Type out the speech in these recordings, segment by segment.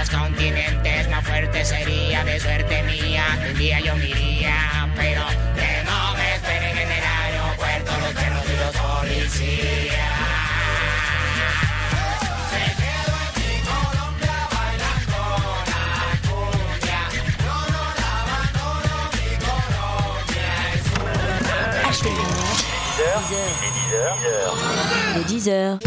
más continentes, más fuerte sería de suerte mía. Que un día yo me iría, pero que no me esperen en el aeropuerto los perros y los policías. Les 10h.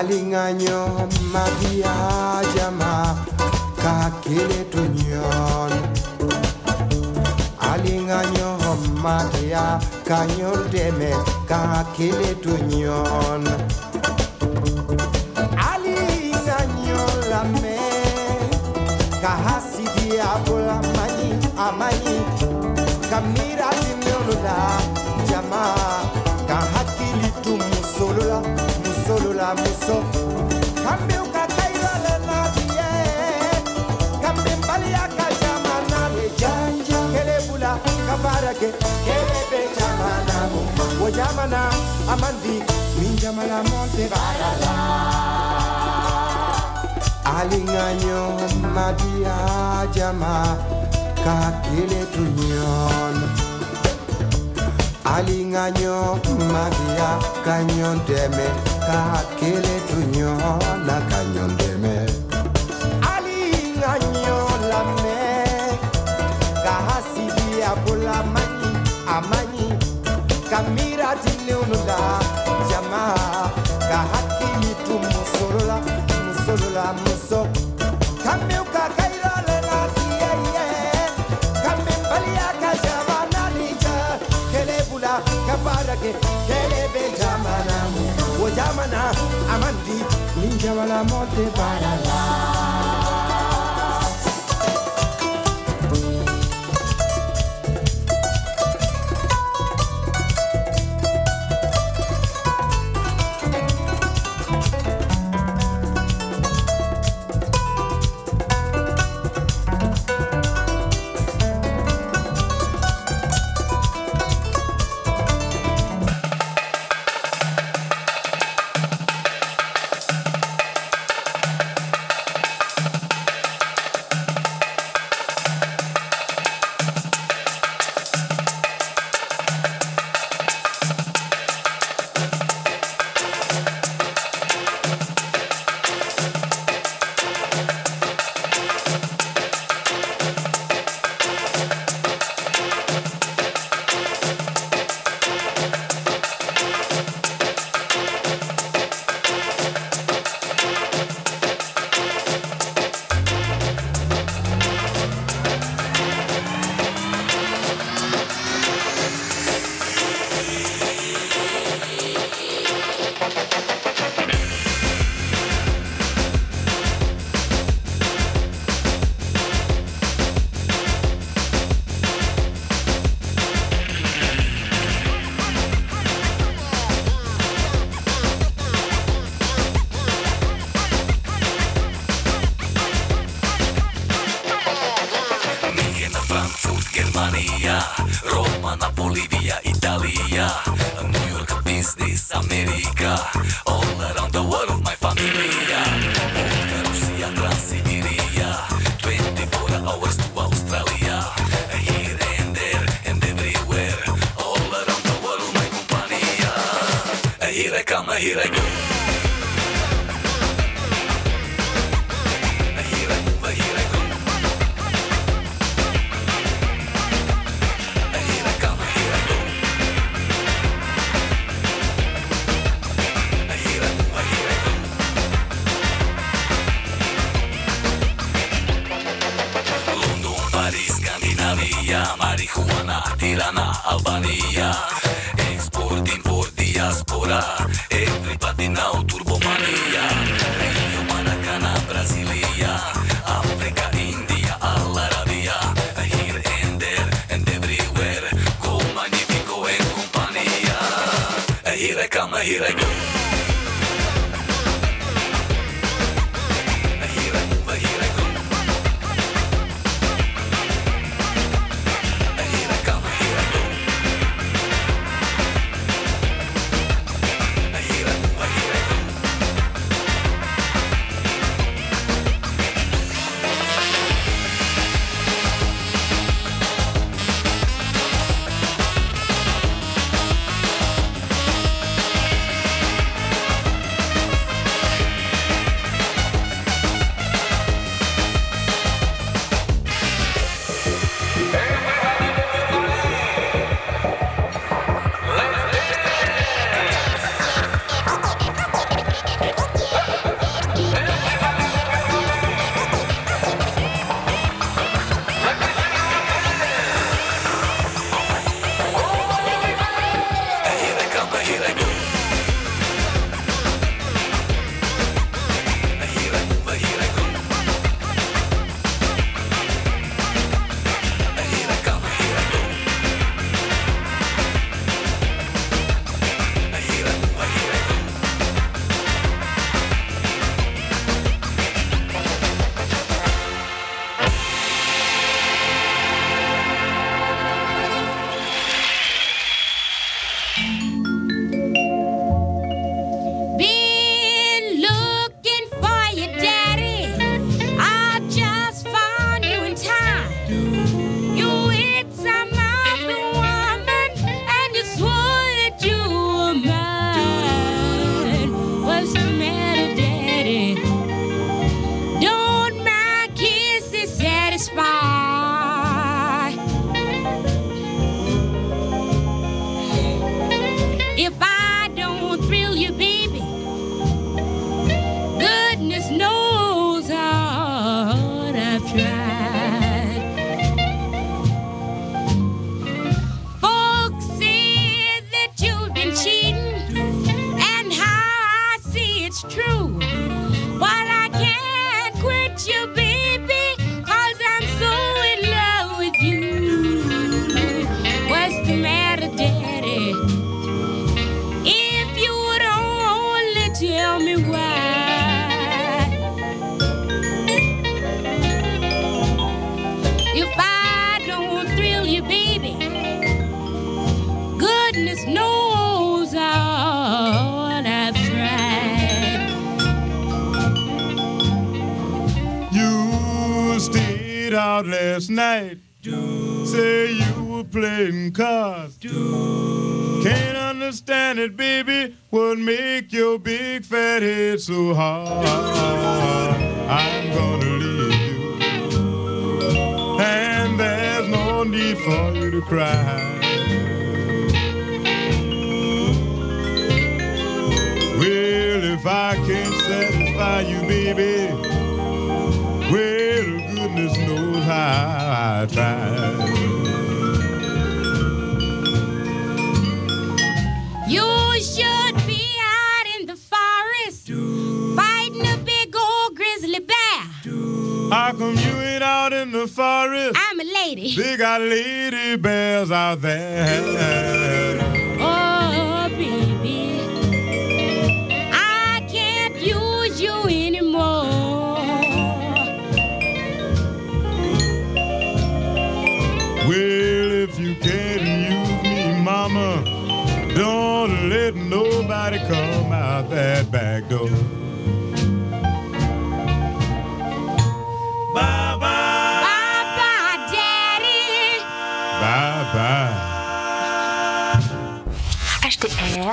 Alinganyo magia jama kakile tunyon. Alinganyo magia kanyon deme kakile tunyon. Alinganyo lame kahasidi abola mani amani kamira timyonula jama kahakili tu musolola muso kambe ukakaira lena die kambe mbali akajamana le janja kelebula kabarake kelebe jamana wo jamana amandi minjamala monte barala alinganyo madia jama kakile tunyon alinganyo magia kanyon deme kakile tunyon na kanyon deme alinganyo lame kahasidi abola mani amani kamira tineunula jama kahakili tu musolola muso kame ukakaira lela tiye kame mbali akajamana lija kelebula kabarake kelebe jamana wo jamana amandi ninja wala monte barala. Germania, Roma, Napoli, via Italia, New York, business, America, all around the world, my familia, Volga, Russia, Trans-Siberia, 24 hours to Australia, here and there and everywhere, all around the world, my compania, here I come, here I go. Marihuana, Tirana, Albania, export, import, diaspora, everybody now turbomania, Rio, Maracana, Brasilia, Africa, India, All Arabia, here and there and everywhere, go magnifico and compania, here I come, here I go. out last night. Say you were playing cards. Can't understand it, baby. What make your big fat head so hard? I'm gonna leave you, and there's no need for you to cry. Well, if I can't satisfy you, baby, well, goodness knows how I tried. You should be out in the forest fighting a big old grizzly bear. How come you ain't out in the forest? I'm a lady. They got lady bears out there. Oh, baby, I can't use you anymore. Well, if you can't use me, mama, don't let nobody come out that back door. Bye-bye. Bye-bye, Daddy. Bye-bye. HTR.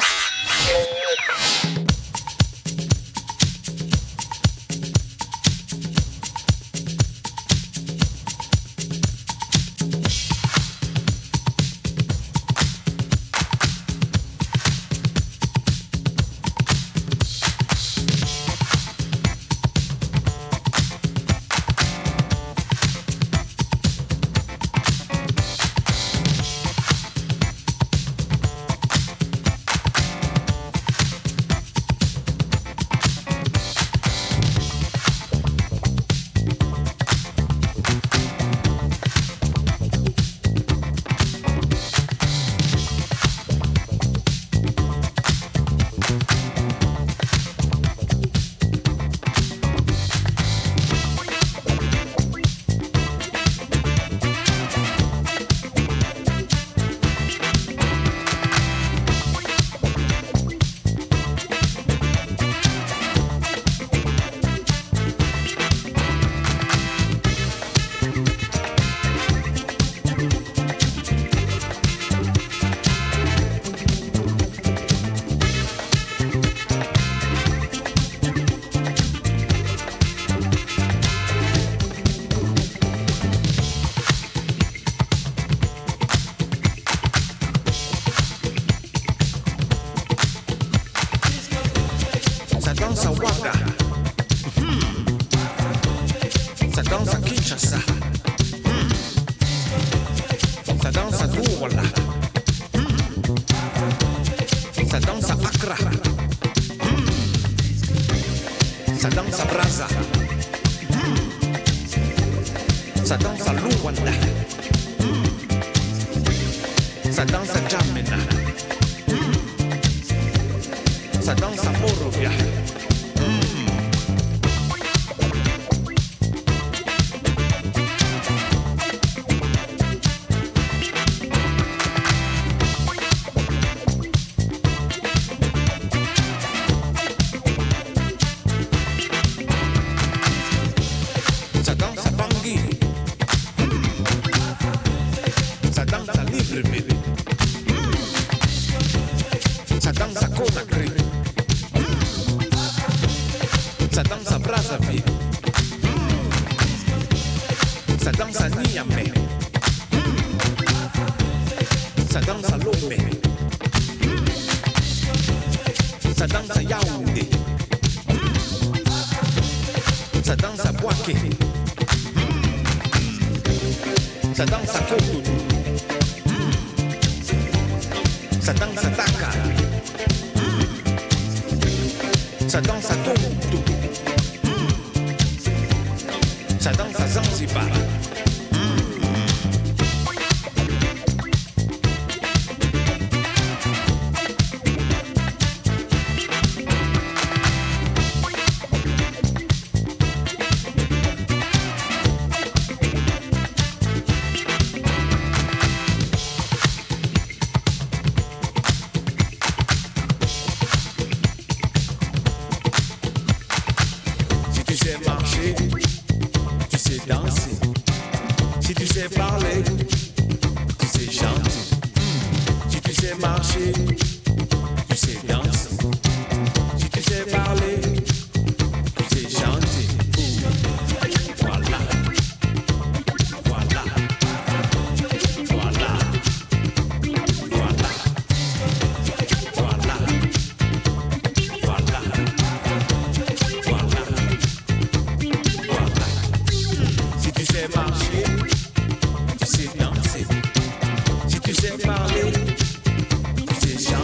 Tu sais marcher, tu sais danser. sais marcher, tu sais danser. Si tu sais parler, tu sais chanter. Voilà. Voilà. Voilà. Voilà. Voilà. Voilà. Voilà. Voilà. Si tu sais marcher, tu sais danser. Si tu sais parler, tu sais chanter.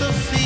Sophie.